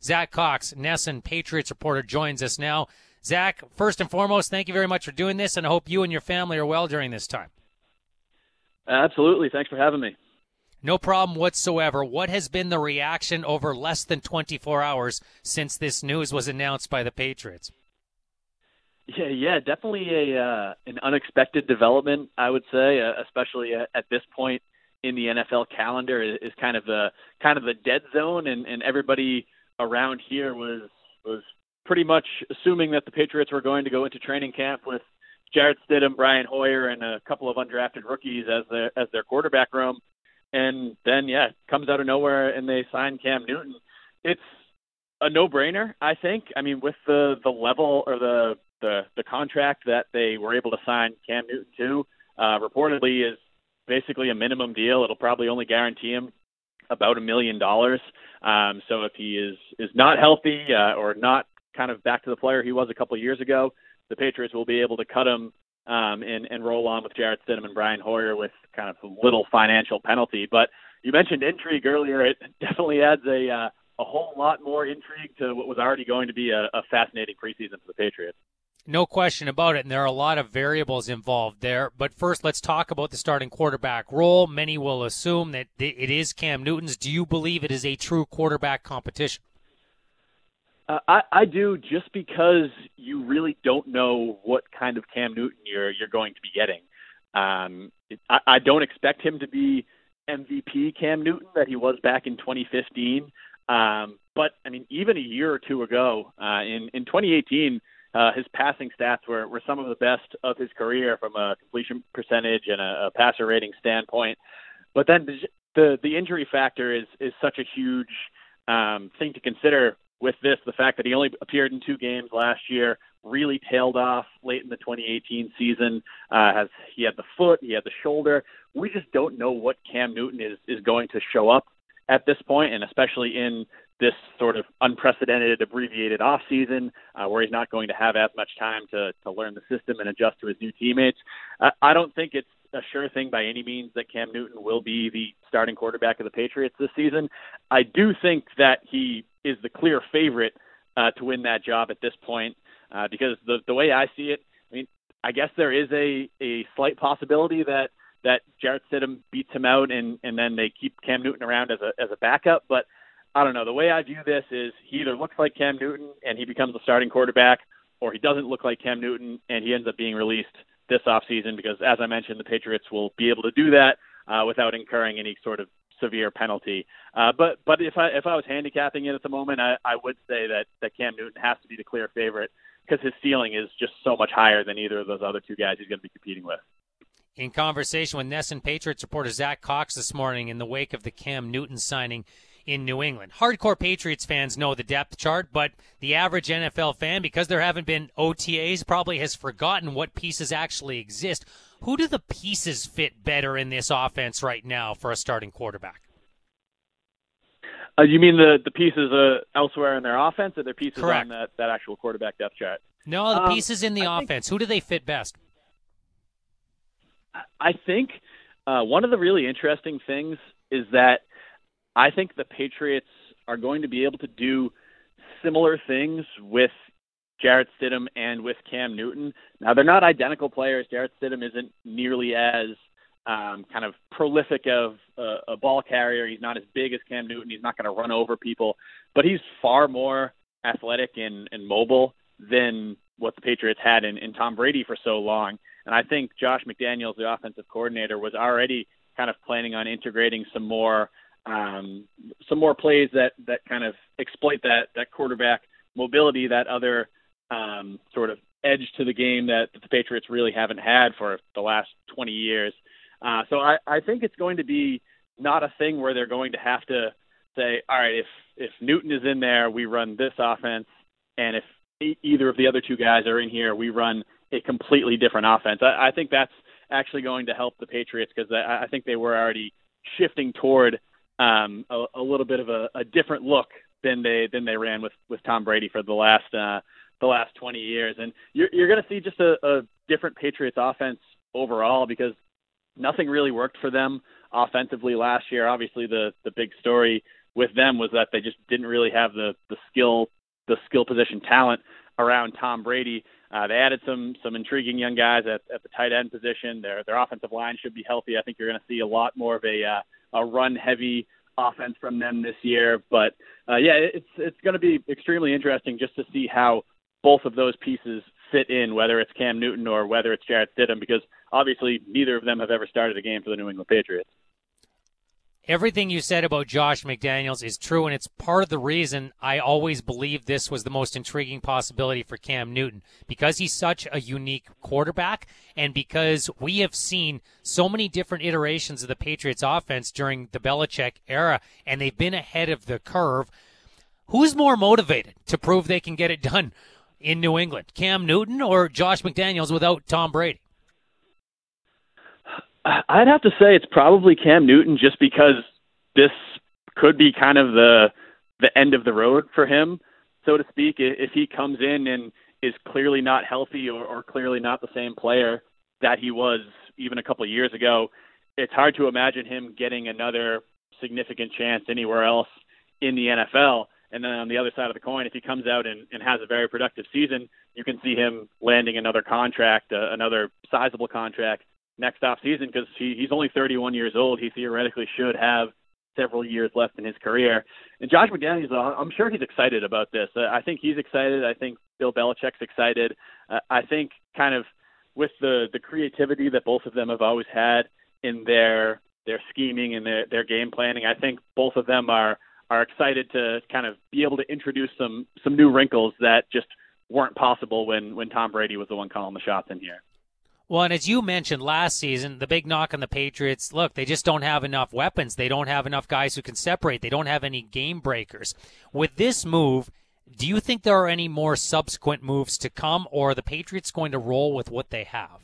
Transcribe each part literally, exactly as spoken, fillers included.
Zach Cox, NESN Patriots reporter, joins us now. Zach, first and foremost, thank you very much for doing this, and I hope you and your family are well during this time. Absolutely. Thanks for having me. No problem whatsoever. What has been the reaction over less than twenty-four hours since this news was announced by the Patriots? Yeah, yeah, definitely a uh, an unexpected development, I would say, uh, especially at, at this point in the N F L calendar. Is, is kind of the kind of the dead zone, and, and everybody around here was was pretty much assuming that the Patriots were going to go into training camp with Jarrett Stidham, Brian Hoyer, and a couple of undrafted rookies as their as their quarterback room. And then, yeah, it comes out of nowhere and they sign Cam Newton. It's a no-brainer, I think. I mean, with the, the level or the, the the contract that they were able to sign Cam Newton to, uh, reportedly is basically a minimum deal. It'll probably only guarantee him about a million dollars. Um, so if he is, is not healthy uh, or not kind of back to the player he was a couple of years ago, the Patriots will be able to cut him um, and, and roll on with Jarrett Stidham and Brian Hoyer with kind of little financial penalty. But you mentioned intrigue earlier. It definitely adds a uh, a whole lot more intrigue to what was already going to be a, a fascinating preseason for the Patriots. No question about it, and there are a lot of variables involved there. But first, let's talk about the starting quarterback role. Many will assume that it is Cam Newton's. Do you believe it is a true quarterback competition? Uh, I, I do, just because you really don't know what kind of Cam Newton you're you're going to be getting. Um, it, I, I don't expect him to be M V P Cam Newton that he was back in twenty fifteen. Um, but, I mean, even a year or two ago, uh, in, in twenty eighteen, uh, his passing stats were, were some of the best of his career from a completion percentage and a, a passer rating standpoint. But then the the, the injury factor is, is such a huge um, thing to consider with this, the fact that he only appeared in two games last year, really tailed off late in the twenty eighteen season. Uh, has he had the foot, he had the shoulder. We just don't know what Cam Newton is, is going to show up at this point, and especially in this sort of unprecedented, abbreviated offseason uh, where he's not going to have as much time to, to learn the system and adjust to his new teammates. Uh, I don't think it's a sure thing by any means that Cam Newton will be the starting quarterback of the Patriots this season. I do think that he is the clear favorite uh, to win that job at this point uh, because the the way I see it, I mean, I guess there is a, a slight possibility that that Jarrett Stidham beats him out and, and then they keep Cam Newton around as a as a backup. But I don't know. The way I view this is he either looks like Cam Newton and he becomes the starting quarterback, or he doesn't look like Cam Newton and he ends up being released this offseason because, as I mentioned, the Patriots will be able to do that uh, without incurring any sort of severe penalty. Uh, but but if I if I was handicapping it at the moment, I, I would say that, that Cam Newton has to be the clear favorite because his ceiling is just so much higher than either of those other two guys he's going to be competing with. In conversation with NESN Patriots reporter Zach Cox this morning in the wake of the Cam Newton signing in New England. Hardcore Patriots fans know the depth chart, but the average N F L fan, because there haven't been O T As, probably has forgotten what pieces actually exist. Who do the pieces fit better in this offense right now for a starting quarterback? Uh, you mean the, the pieces uh, elsewhere in their offense, or their pieces Correct. on that, that actual quarterback depth chart? No, the um, pieces in the I offense. Think, Who do they fit best? I think uh, one of the really interesting things is that I think the Patriots are going to be able to do similar things with Jarrett Stidham and with Cam Newton. Now, they're not identical players. Jarrett Stidham isn't nearly as um, kind of prolific of uh, a ball carrier. He's not as big as Cam Newton. He's not going to run over people. But he's far more athletic and, and mobile than what the Patriots had in, in Tom Brady for so long. And I think Josh McDaniels, the offensive coordinator, was already kind of planning on integrating some more um, some more plays that, that kind of exploit that, that quarterback mobility, that other um, sort of edge to the game that, that the Patriots really haven't had for the last twenty years. Uh, so I, I think it's going to be not a thing where they're going to have to say, all right, if, if Newton is in there, we run this offense, and if e- either of the other two guys are in here, we run a completely different offense. I, I think that's actually going to help the Patriots because I, I think they were already shifting toward um, a, a little bit of a, a different look than they than they ran with, with Tom Brady for the last uh, the last twenty years. And you're, you're going to see just a, a different Patriots offense overall because nothing really worked for them offensively last year. Obviously, the the big story with them was that they just didn't really have the the skill the skill position talent around Tom Brady. Uh, they added some some intriguing young guys at, at the tight end position. Their their offensive line should be healthy. I think you're going to see a lot more of a uh, a run heavy offense from them this year. But uh, yeah, it's it's going to be extremely interesting just to see how both of those pieces fit in, whether it's Cam Newton or whether it's Jarrett Stidham, because obviously neither of them have ever started a game for the New England Patriots. Everything you said about Josh McDaniels is true, and it's part of the reason I always believed this was the most intriguing possibility for Cam Newton, because he's such a unique quarterback, and because we have seen so many different iterations of the Patriots offense during the Belichick era, and they've been ahead of the curve. Who's more motivated to prove they can get it done in New England, Cam Newton or Josh McDaniels without Tom Brady? I'd have to say it's probably Cam Newton, just because this could be kind of the the end of the road for him, so to speak. If he comes in and is clearly not healthy or, or clearly not the same player that he was even a couple of years ago, it's hard to imagine him getting another significant chance anywhere else in the N F L. And then on the other side of the coin, if he comes out and, and has a very productive season, you can see him landing another contract, uh, another sizable contract next off season, because he, he's only thirty-one years old. He theoretically should have several years left in his career. And Josh McDaniels, I'm sure he's excited about this. Uh, I think he's excited. I think Bill Belichick's excited. Uh, I think kind of with the, the creativity that both of them have always had in their their scheming and their, their game planning, I think both of them are are excited to kind of be able to introduce some some new wrinkles that just weren't possible when, when Tom Brady was the one calling the shots in here. Well, and as you mentioned last season, the big knock on the Patriots, look, they just don't have enough weapons. They don't have enough guys who can separate. They don't have any game breakers. With this move, do you think there are any more subsequent moves to come, or are the Patriots going to roll with what they have?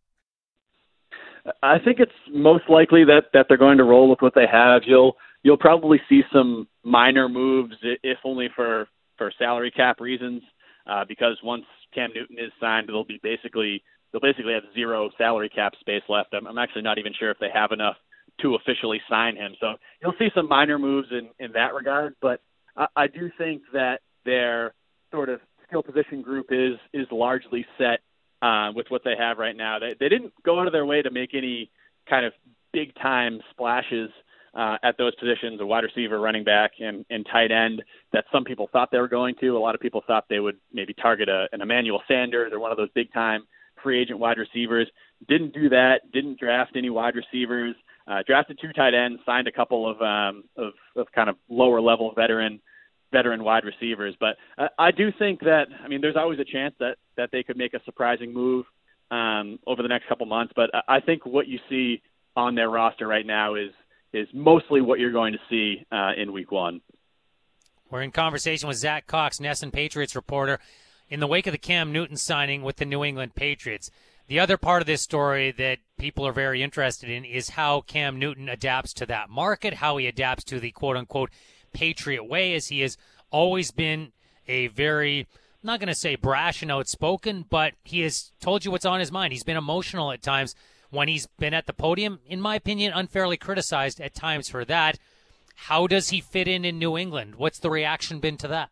I think it's most likely that, that they're going to roll with what they have. You'll you'll probably see some minor moves, if only for, for salary cap reasons, uh, because once Cam Newton is signed, they'll be basically – They'll basically have zero salary cap space left. I'm, I'm actually not even sure if they have enough to officially sign him. So you'll see some minor moves in, in that regard. But I, I do think that their sort of skill position group is is largely set uh, with what they have right now. They, they didn't go out of their way to make any kind of big-time splashes uh, at those positions, a wide receiver, running back, and, and tight end, that some people thought they were going to. A lot of people thought they would maybe target a, an Emmanuel Sanders or one of those big-time free agent wide receivers. Didn't do that. Didn't draft any wide receivers. Uh, drafted two tight ends. Signed a couple of um, of, of kind of lower level veteran veteran wide receivers. But uh, I do think that I mean, there's always a chance that that they could make a surprising move um, over the next couple months. But I think what you see on their roster right now is is mostly what you're going to see uh, in Week One. We're in conversation with Zach Cox, Nesson Patriots reporter, in the wake of the Cam Newton signing with the New England Patriots. The other part of this story that people are very interested in is how Cam Newton adapts to that market, how he adapts to the quote-unquote Patriot way, as he has always been a very, I'm not going to say brash and outspoken, but he has told you what's on his mind. He's been emotional at times when he's been at the podium, in my opinion, unfairly criticized at times for that. How does he fit in in New England? What's the reaction been to that?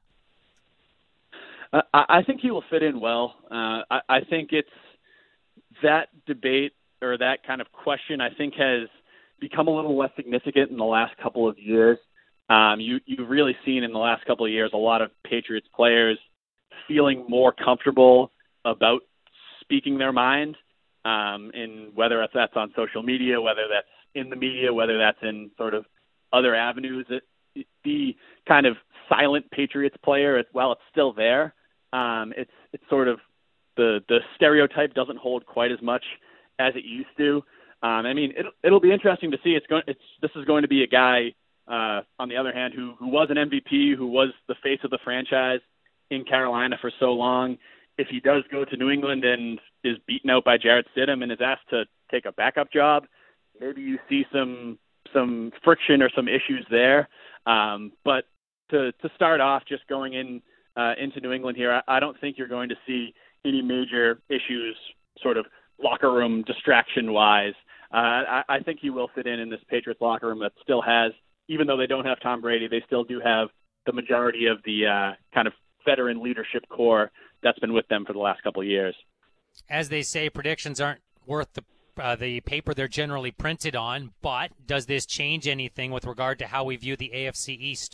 Uh, I think he will fit in well. Uh, I, I think it's that debate or that kind of question, I think, has become a little less significant in the last couple of years. Um, you, you've really seen in the last couple of years a lot of Patriots players feeling more comfortable about speaking their mind, um, in whether that's on social media, whether that's in the media, whether that's in sort of other avenues. It, the kind of silent Patriots player, while it's still there, um, it's it's sort of the the stereotype doesn't hold quite as much as it used to. Um, I mean, it'll, it'll be interesting to see. It's going. It's this is going to be a guy, uh, on the other hand, who who was an M V P, who was the face of the franchise in Carolina for so long. If he does go to New England and is beaten out by Jarrett Stidham and is asked to take a backup job, maybe you see some some friction or some issues there. Um, but to to start off, just going in uh, into New England here, I, I don't think you're going to see any major issues, sort of locker room distraction wise. Uh, I, I think he will fit in in this Patriots locker room that still has even though they don't have Tom Brady, they still do have the majority of the uh, kind of veteran leadership core that's been with them for the last couple of years. As they say, predictions aren't worth the uh, the paper they're generally printed on, but does this change anything with regard to how we view the A F C East?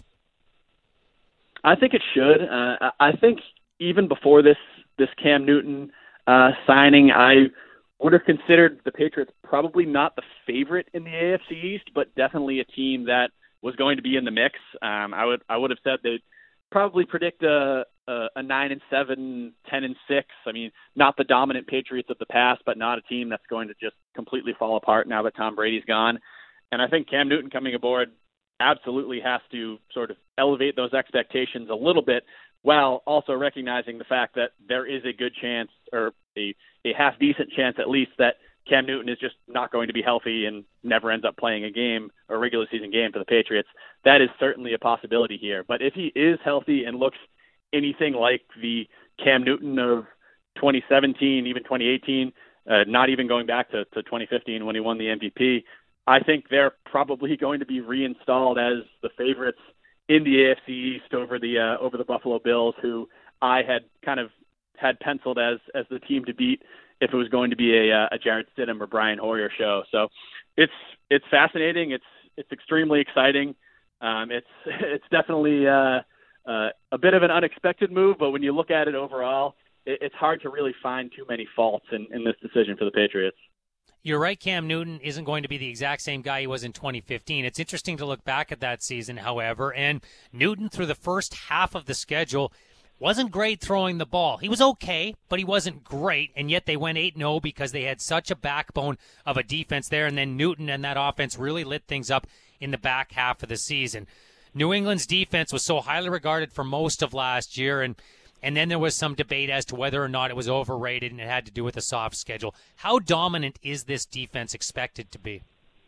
I think it should. Uh, I think even before this this Cam Newton uh, signing, I would have considered the Patriots probably not the favorite in the A F C East, but definitely a team that was going to be in the mix. Um, I would I would have said they'd probably predict a, a, a nine and seven, ten and six. I mean, not the dominant Patriots of the past, but not a team that's going to just completely fall apart now that Tom Brady's gone. And I think Cam Newton coming aboard absolutely has to sort of elevate those expectations a little bit, while also recognizing the fact that there is a good chance, or a, a half-decent chance at least, that Cam Newton is just not going to be healthy and never ends up playing a game, or a regular season game for the Patriots. That is certainly a possibility here. But if he is healthy and looks anything like the Cam Newton of twenty seventeen, even twenty eighteen, uh, not even going back to, to twenty fifteen when he won the M V P, I think they're probably going to be reinstalled as the favorites in the A F C East over the uh, over the Buffalo Bills, who I had kind of had penciled as as the team to beat if it was going to be a, a Jarrett Stidham or Brian Hoyer show. So it's it's fascinating. It's it's extremely exciting. Um, it's it's definitely uh, uh, a bit of an unexpected move, but when you look at it overall, it, it's hard to really find too many faults in, in this decision for the Patriots. You're right, Cam Newton isn't going to be the exact same guy he was in twenty fifteen. It's interesting to look back at that season, however, and Newton through the first half of the schedule wasn't great throwing the ball. He was okay, but he wasn't great, and yet they went eight and oh because they had such a backbone of a defense there, and then Newton and that offense really lit things up in the back half of the season. New England's defense was so highly regarded for most of last year, and And then there was some debate as to whether or not it was overrated, and it had to do with a soft schedule. How dominant is this defense expected to be?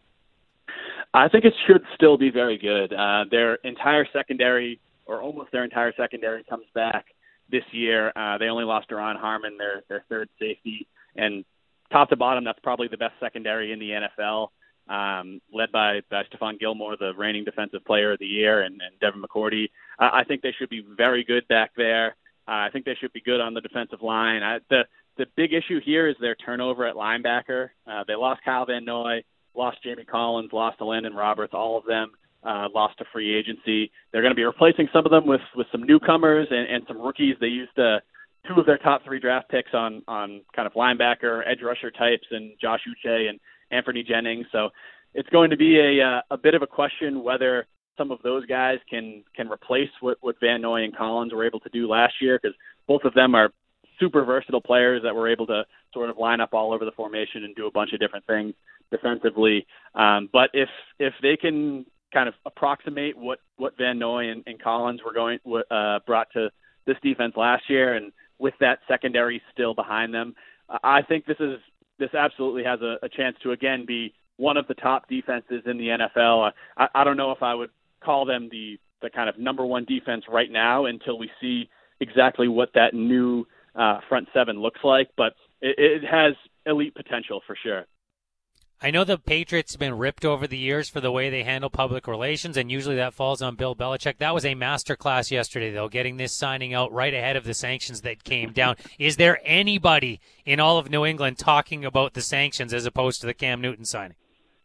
I think it should still be very good. Uh, their entire secondary, or almost their entire secondary, comes back this year. Uh, they only lost Duron Harmon, their their third safety, and top to bottom, that's probably the best secondary in the N F L, um, led by, by Stephon Gilmore, the reigning defensive player of the year, and, and Devin McCourty. Uh, I think they should be very good back there. Uh, I think they should be good on the defensive line. I, the the big issue here is their turnover at linebacker. Uh, they lost Kyle Van Noy, lost Jamie Collins, lost to Landon Roberts, all of them uh, lost to free agency. They're going to be replacing some of them with, with some newcomers and, and some rookies. They used uh, two of their top three draft picks on, on kind of linebacker, edge rusher types, and Josh Uche and Anthony Jennings. So it's going to be a, uh, a bit of a question whether some of those guys can can replace what, what Van Noy and Collins were able to do last year, because both of them are super versatile players that were able to sort of line up all over the formation and do a bunch of different things defensively. Um, but if if they can kind of approximate what, what Van Noy and, and Collins were going uh, brought to this defense last year, and with that secondary still behind them, I think this is this absolutely has a, a chance to again be one of the top defenses in the N F L. I, I don't know if I would call them the, the kind of number one defense right now until we see exactly what that new uh, front seven looks like, but it, it has elite potential for sure. I know the Patriots have been ripped over the years for the way they handle public relations, and usually that falls on Bill Belichick. That was a masterclass yesterday, though, getting this signing out right ahead of the sanctions that came down. Is there anybody in all of New England talking about the sanctions as opposed to the Cam Newton signing?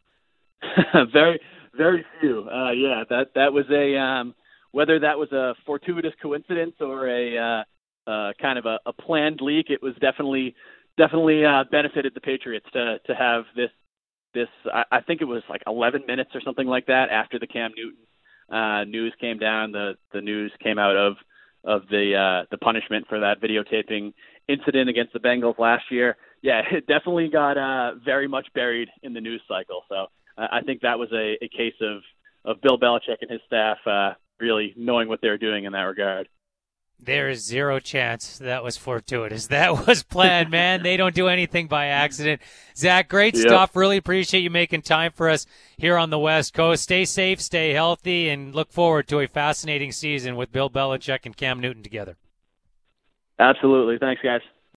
very, very few. Uh, yeah, that that was a um, whether that was a fortuitous coincidence or a uh, uh, kind of a, a planned leak. It was definitely definitely uh, benefited the Patriots to to have this this. I, I think it was like eleven minutes or something like that after the Cam Newton uh, news came down. The the news came out of of the uh, the punishment for that videotaping incident against the Bengals last year. Yeah, it definitely got uh, very much buried in the news cycle. So I think that was a, a case of, of Bill Belichick and his staff uh, really knowing what they were doing in that regard. There is zero chance that was fortuitous. That was planned, man. They don't do anything by accident. Zach, great yep. stuff. Really appreciate you making time for us here on the West Coast. Stay safe, stay healthy, and look forward to a fascinating season with Bill Belichick and Cam Newton together. Absolutely. Thanks, guys.